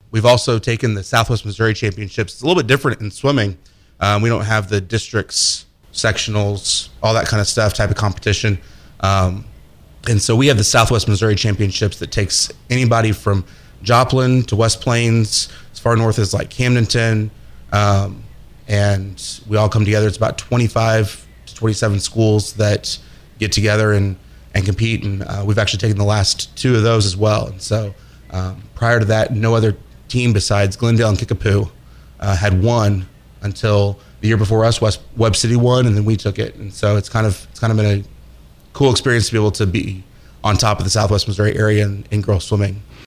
We've also taken the Southwest Missouri Championships. It's a little bit different in swimming. We don't have the districts, sectionals, all that kind of stuff, type of competition. And so we have the Southwest Missouri Championships that takes anybody from Joplin to West Plains, as far north as like Camdenton. And we all come together. It's about 25 to 27 schools that get together and compete. And we've actually taken the last 2 of those as well. And so prior to that, no other team besides Glendale and Kickapoo had won until the year before us. Webb City won, and then we took it. And so it's kind of been a cool experience to be able to be on top of the Southwest Missouri area in girls swimming.